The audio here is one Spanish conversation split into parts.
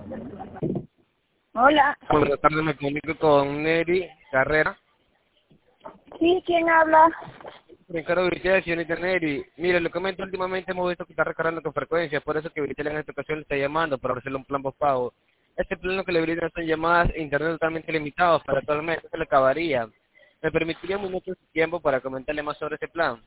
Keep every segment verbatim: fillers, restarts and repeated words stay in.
Hola. Buenas tardes, me comunico con Neri Carrera. Sí, ¿quién habla? Me encargo de Vitel, señorita Neri. Mire, le comento, últimamente hemos visto que está recargando con frecuencia, por eso que Vitel en esta ocasión le está llamando para ofrecerle un plan postpago. Este plan lo que le brinda son llamadas e internet totalmente limitados para todo el mes, eso le acabaría. ¿Me permitiría un minuto de su tiempo para comentarle más sobre este plan?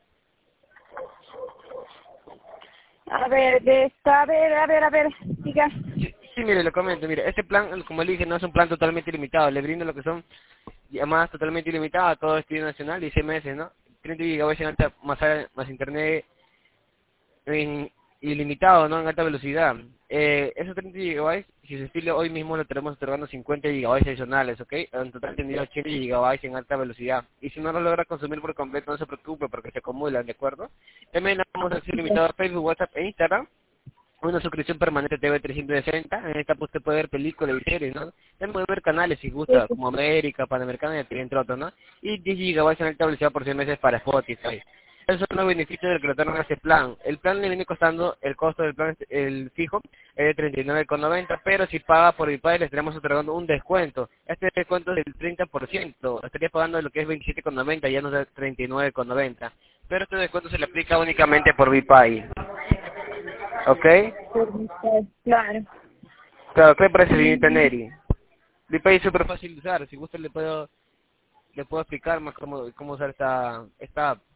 A ver, de esta, a ver, a ver, a ver, diga. Sí, sí, mire, le comento, mire, este plan, como le dije, no es un plan totalmente ilimitado, le brinda lo que son llamadas totalmente ilimitadas a todo destino nacional y seis meses, ¿no? treinta gigabytes en alta, más, más internet en ilimitado, ¿no? En alta velocidad. Eh, esos treinta gigabytes, si se estila hoy mismo lo tenemos otorgando cincuenta gigabytes adicionales, ¿ok? En total tendría ochenta gigabytes en alta velocidad. Y si no lo logra consumir por completo, no se preocupe porque se acumulan, ¿de acuerdo? También damos acceso limitado a Facebook, WhatsApp e Instagram. Una suscripción permanente T V trescientos sesenta, en esta pues usted puede ver películas y series, ¿no? También puede ver canales si Sí, gusta, sí. como América, Panamericana y entre otros, ¿no? Y diez gigabytes en alta velocidad por seis meses para Spotify. Esos son los beneficios del que le otorgan a este plan. El plan le viene costando, el costo del plan, el fijo, es de treinta y nueve con noventa, pero si paga por ViPay le estaremos otorgando un descuento. Este descuento es del treinta por ciento, estaría pagando lo que es veintisiete con noventa, ya no es treinta y nueve con noventa. Pero este descuento se le aplica únicamente por ViPay. ¿Ok? Permítame, claro. Claro, ¿qué le parece, señorita Mm, Neri? ViPay es súper fácil de usar, si gusta le puedo le puedo explicar más cómo, cómo usar esta, esta app.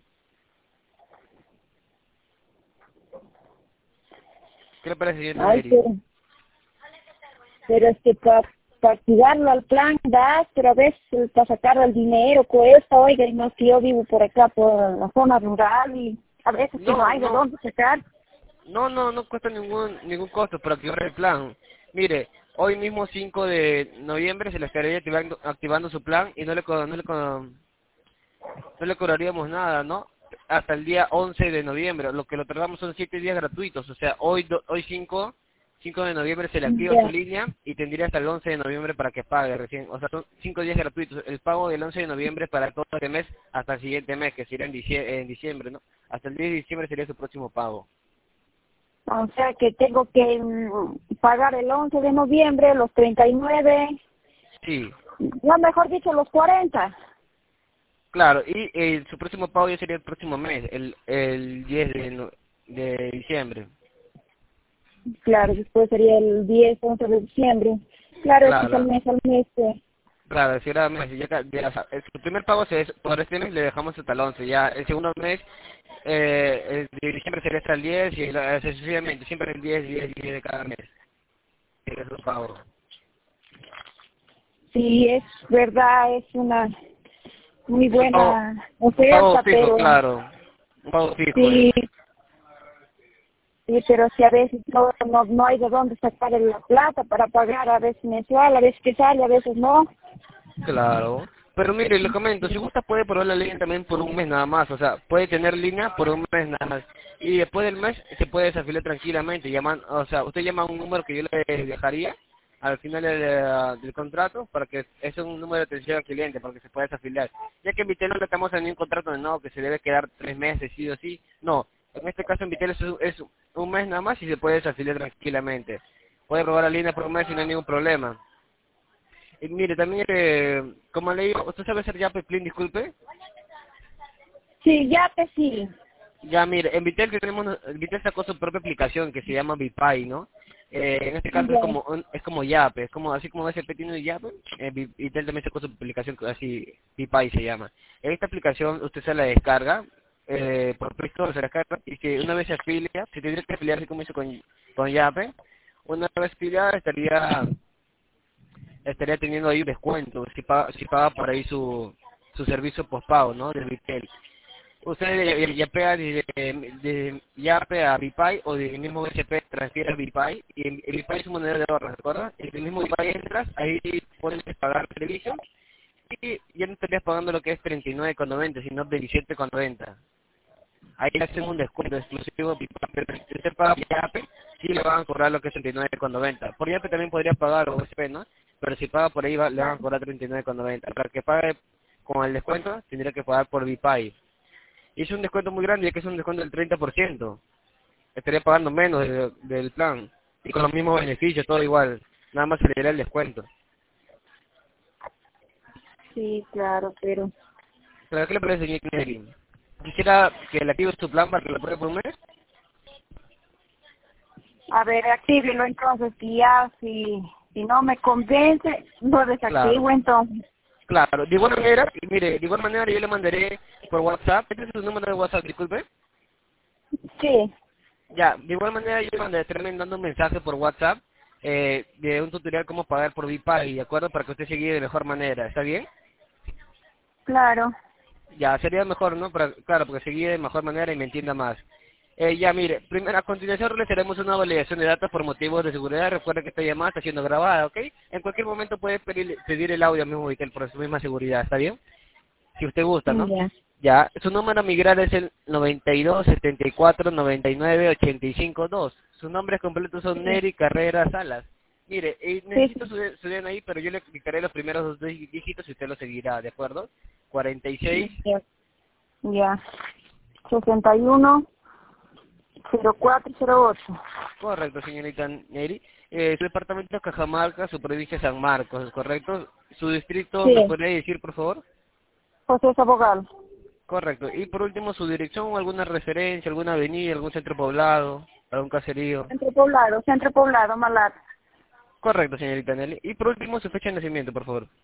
¿Qué le parece, señorita Ay, Neri? pero, pero es que para activarlo al plan das, pero a veces para sacar el dinero cuesta, oiga, y no es que yo vivo por acá, por la zona rural, y a veces que no No, hay de no, dónde sacar. no, no, no cuesta ningún ningún costo para activar el plan. Mire, hoy mismo cinco de noviembre se le estaría activando, activando su plan y no le, co- no, le, co- no le cobraríamos nada, ¿no? Hasta el día once de noviembre. Lo que lo tardamos son siete días gratuitos. O sea, hoy do- hoy cinco cinco de noviembre se le activa su Ya. línea y tendría hasta el once de noviembre para que pague recién. O sea, son cinco días gratuitos. El pago del once de noviembre para todo este mes hasta el siguiente mes, que sería en diciembre, en diciembre, ¿no? Hasta el diez de diciembre sería su próximo pago. O sea que tengo que mm, pagar el once de noviembre, los treinta y nueve, Sí, no, mejor dicho, los cuarenta. claro. Y eh, su próximo pago ya sería el próximo mes, el, el diez de, no- de diciembre. Claro, después sería el diez, once de diciembre. Claro, eso es al Claro. mes, al mes. eh. Claro, si era mes, ya, ca- ya sa- el su primer pago se es, por este mes le dejamos hasta el once, ya el segundo mes, eh, el de diciembre sería hasta el diez y la- sucesivamente, siempre el diez, diez, diez de cada mes, es su pago. Sí, es verdad, es una muy Es un pago, buena un pago oferta, fijo, pero claro, un pago fijo es. sí, sí, pero si a veces no, no, no hay de dónde sacar la plata para pagar, a veces mensual, a veces que sale, a veces no. Claro. Pero mire, le comento, si gusta puede probar la línea también por un mes nada más, o sea, puede tener línea por un mes nada más. Y después del mes se puede desafiliar tranquilamente, llaman, o sea, usted llama a un número que yo le dejaría al final del, eh, del contrato para que ese es un número de atención al cliente para que se pueda desafiliar. Ya que en Vitel no le estamos en ningún contrato de no, que se debe quedar tres meses sí o sí, no. En este caso en Vitel es, un- es un mes nada más y se puede desafiliar tranquilamente. Puede probar la línea por un mes y no hay ningún problema. Y mire, también, eh, como le digo, ¿usted sabe hacer Yape Plin, disculpe? Sí, ya te sí. Ya, mire, en Vitel tenemos, una- Vitel sacó su propia aplicación que se llama Vipay, ¿no? Eh, en este caso es Ya. como un- es como Yape, es como así como ese tiene Yape, eh, Vi- Vitel también sacó su aplicación así, Vipay se llama. En esta aplicación usted se la descarga, eh, por Play Store se la descarga, y que una vez se afilia, se tendría que afiliar así como hizo con, con Yape, una vez afiliada estaría estaría teniendo ahí un descuento si paga, si paga por ahí su, su servicio postpago, ¿no? De Vitel. Usted ya, ya pega de, de Yape a Vipay o del mismo S P transfiere a Vipay y el, el Vipay es un monedero de ahorro, ¿recuerda? En el mismo Vipay entras, ahí puedes pagar el servicio y ya no estarías pagando lo que es treinta y nueve con noventa, sino veintisiete con noventa. Ahí le hacen un descuento exclusivo, pero si usted paga por Yape, sí le van a cobrar lo que es treinta y nueve con noventa. Por Yape también podría pagar o U S P, ¿no? Pero si paga por ahí va- le van a cobrar treinta y nueve con noventa. Para que pague con el descuento, tendría que pagar por Vipay. Y es un descuento muy grande, ya que es un descuento del treinta por ciento. Estaría pagando menos de- del plan. Y con los mismos beneficios, todo igual. nada más se le dará el descuento. Sí, claro, pero... ¿Pero qué le parece, señor Neri? ¿Quisiera que le active su plan para que lo pruebe por un mes? A ver, actívelo entonces, y ya, si, si no me convence, lo desactivo Claro, entonces. claro. De igual manera, mire, de igual manera yo le mandaré por WhatsApp. ¿Este es su número de WhatsApp, disculpe? Sí, Ya, de igual manera yo le mandaré también dando un mensaje por WhatsApp eh, de un tutorial cómo pagar por Bipay, ¿de acuerdo? Para que usted se guíe de mejor manera, ¿está bien? claro. Ya, sería mejor, ¿no? Para, claro, porque se guíe de mejor manera y me entienda más. Eh, ya, mire, primero, a continuación realizaremos una validación de datos por motivos de seguridad. Recuerde que esta llamada está siendo grabada, ¿ok? En cualquier momento puede pedir, pedir el audio mismo y que por su misma seguridad, ¿está bien? Si usted gusta, ¿no? Ya. Ya, su número a migrar es el noventa y dos, setenta y cuatro, noventa y nueve, ochenta y cinco, dos. Sus nombres completos son Sí, Neri Carrera Salas. Mire, eh, sí, necesito sí. su, su D N I, pero yo le explicaré los primeros dos dí- dígitos y usted lo seguirá, ¿de acuerdo? cuarenta y seis. Ya. Ya. sesenta y uno, cero cuatro cero ocho. Correcto, señorita Neri. Eh, su departamento es Cajamarca, su provincia es San Marcos, ¿correcto? Su distrito, ¿me Sí, podría decir, por favor? José es abogado. Correcto. Y por último, su dirección o alguna referencia, alguna avenida, algún centro poblado, algún caserío. Centro Poblado, Centro Poblado, Malar. Correcto, señorita Nelly. Y por último, su fecha de nacimiento, por favor.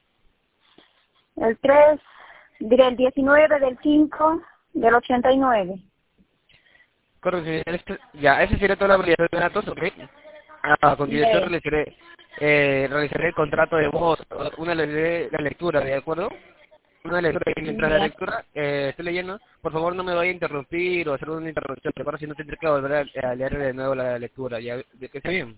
El tres, diré el diecinueve del cinco del ochenta y nueve. Correcto, señorita. Esto- Ya, esa sería toda la validación de datos, ¿ok? A continuación Ya. realizaré, eh, realizaré el contrato de voz, una le la lectura, ¿de acuerdo? Una lectura, y mientras la Ya. lectura eh, estoy leyendo, por favor no me vaya a interrumpir o hacer una interrupción, ¿de acuerdo? Si no tendré que volver a, a leer de nuevo la lectura, ¿ya? ¿De que está bien?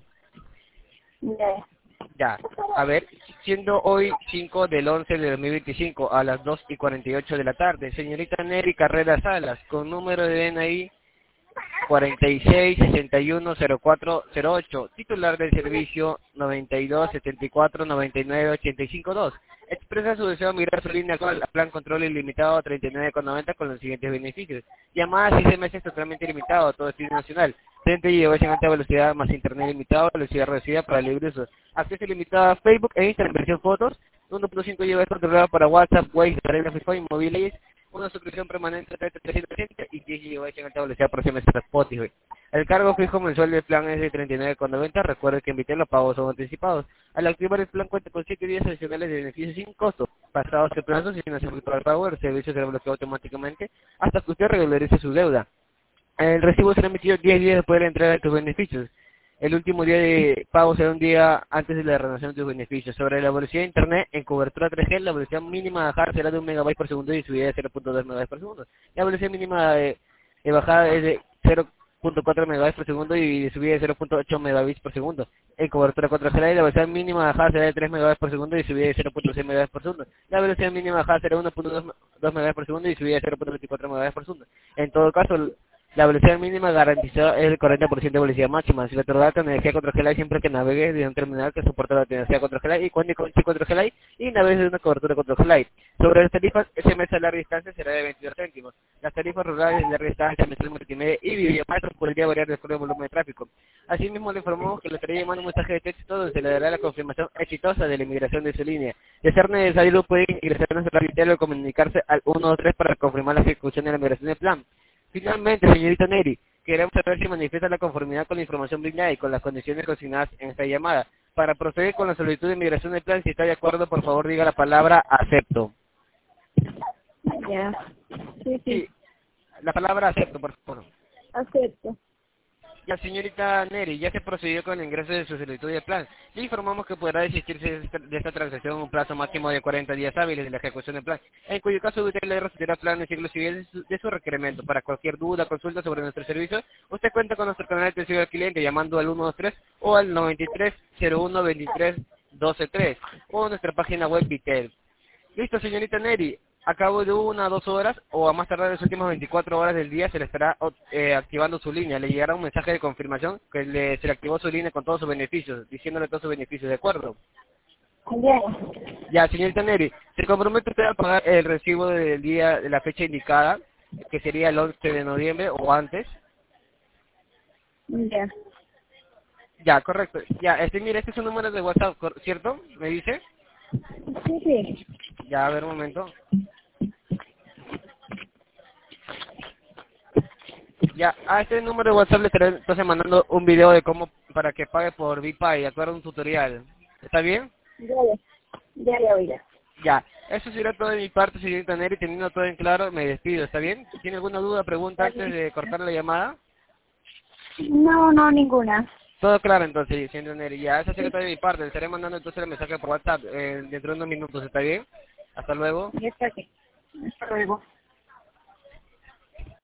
Ya. Ya, a ver, siendo hoy cinco del once de dos mil veinticinco a las dos y cuarenta y ocho de la tarde, señorita Neri Carrera Salas, con número de D N I cuarenta y seis, sesenta y uno, cero cuatro cero ocho, titular del servicio noventa y dos, setenta y cuatro, noventa y nueve, ochenta y cinco, dos. Expresa su deseo de migrar su línea actual a plan control ilimitado treinta y nueve con noventa con los siguientes beneficios. Llamadas seis meses totalmente ilimitado a todo destino nacional. treinta gigabytes en alta velocidad más internet ilimitado, velocidad reducida para libre uso. Acceso ilimitado a Facebook e Instagram, versión fotos, uno punto cinco gigabytes controlado para WhatsApp, Waze, Telegram, y móviles, una suscripción permanente de trescientos ochenta y diez gigabytes en alta velocidad por semestre de Spotify. El cargo fijo mensual del plan es de treinta y nueve con noventa. Recuerde que emitir los pagos son anticipados. Al activar el plan cuenta con siete días adicionales de beneficios sin costo. Pasados el plazo, si no se efectúa el pago, el servicio será bloqueado automáticamente hasta que usted regularice su deuda. El recibo será emitido diez días después de la entrega de tus beneficios. El último día de pago será un día antes de la renovación de tus beneficios. Sobre la velocidad de Internet, en cobertura tres G, la velocidad mínima de bajar será de un megabyte por segundo y subida de cero punto dos megabytes por segundo. La velocidad mínima de, de bajada es de cero punto cuatro megabytes por segundo y de subida de cero punto ocho megabits por segundo. En cobertura cuatro G, la velocidad mínima de bajada será de tres megabytes por segundo y subida de cero punto seis megabytes por segundo. La velocidad mínima de bajada será de uno punto dos megabytes por segundo y subida de cero punto veinticuatro megabytes por segundo. En todo caso, la velocidad mínima garantizada es el cuarenta por ciento de velocidad máxima. Si le otorga con energía cuatro G Lite siempre que navegue de un terminal que soporte la energía cuatro G Lite y cuente con chip cuatro G Lite y navegue de una cobertura cuatro G Lite. Sobre las tarifas, S M S a larga distancia será de veintidós céntimos. Las tarifas rurales de larga distancia, mensajes multimedia y videollamadas podría variar de acuerdo al volumen de tráfico. Asimismo, le informamos que le estaré llamando un mensaje de texto donde se le dará la confirmación exitosa de la inmigración de su línea. De ser necesario, puede ingresar a nuestro retail o comunicarse al uno dos tres para confirmar la ejecución de la migración del plan. Finalmente, señorita Neri, queremos saber si manifiesta la conformidad con la información brindada y con las condiciones consignadas en esta llamada. Para proceder con la solicitud de migración del plan, si está de acuerdo, por favor diga la palabra acepto. Ya. Sí, sí. Sí, la palabra acepto, por favor. Acepto. Ya, señorita Neri, ya se procedió con el ingreso de su solicitud de plan. Le informamos que podrá desistirse de esta, de esta transacción en un plazo máximo de cuarenta días hábiles de la ejecución del plan, en cuyo caso usted le recibirá plan en ciclo civil de su, de su requerimiento. Para cualquier duda, consulta sobre nuestro servicio, usted cuenta con nuestro canal de atención al cliente llamando al uno dos tres o al noventa y tres, cero uno, veintitrés, doce tres o nuestra página web Vitel. Listo, señorita Neri. A cabo de una a dos horas o a más tardar en las últimas veinticuatro horas del día se le estará eh, activando su línea. Le llegará un mensaje de confirmación que le, se le activó su línea con todos sus beneficios, diciéndole todos sus beneficios, ¿de acuerdo? Ya. Ya, señorita Neri, se compromete usted a pagar el recibo del día, de la fecha indicada, que sería el once de noviembre o antes. Ya. Ya, correcto. Ya, este, mire, este es un número de WhatsApp, cor- ¿cierto? ¿Me dice? Sí, sí. Ya, a ver un momento. Ya, a este número de WhatsApp le estaré entonces mandando un video de cómo, para que pague por VPay, de acuerdo a un tutorial. ¿Está bien? Ya, ya. Ya le oirá. Ya, eso será todo de mi parte, señorita Neri, teniendo todo en claro, me despido, ¿está bien? ¿Tiene alguna duda, pregunta Está antes bien. de cortar la llamada? No, no, ninguna. Todo claro entonces, señorita Neri, ya, eso será todo de mi parte, le estaré mandando entonces el mensaje por WhatsApp eh, dentro de unos minutos, ¿está bien? Hasta luego. Ya está aquí. Hasta luego.